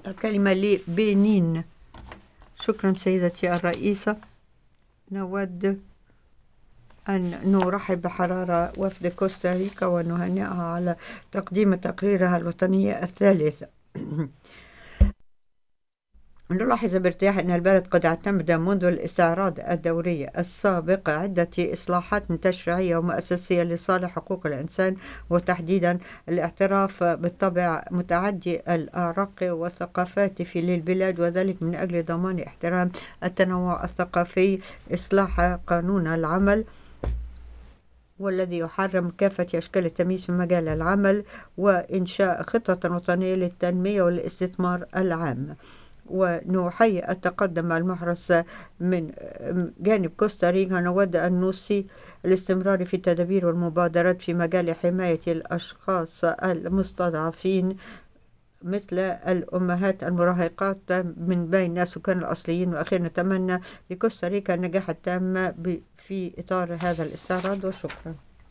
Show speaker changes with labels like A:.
A: كلمة لبنين. شكرا سيدتي الرئيسة. نود أن نرحب بحرارة وفد كوستاريكا ونهنئها على تقديم تقريرها الوطني الثالث. نلاحظ بارتياح أن البلد قد اعتمد منذ الاستعراض الدوري السابق عدة إصلاحات تشريعية ومؤسسية لصالح حقوق الإنسان، وتحديدا الاعتراف بالطبع متعدي الأعراق والثقافات في البلاد، وذلك من أجل ضمان احترام التنوع الثقافي، إصلاح قانون العمل والذي يحرم كافة أشكال التمييز في مجال العمل، وإنشاء خطة وطنية للتنمية والاستثمار العام. ونحيي التقدم المحرز من جانب كوستاريكا. نود أن نوصي الاستمرار في التدابير والمبادرات في مجال حماية الأشخاص المستضعفين مثل الأمهات المراهقات من بين السكان الأصليين. وأخيرا نتمنى لكوستاريكا النجاح التام في إطار هذا الاستعراض، وشكرا.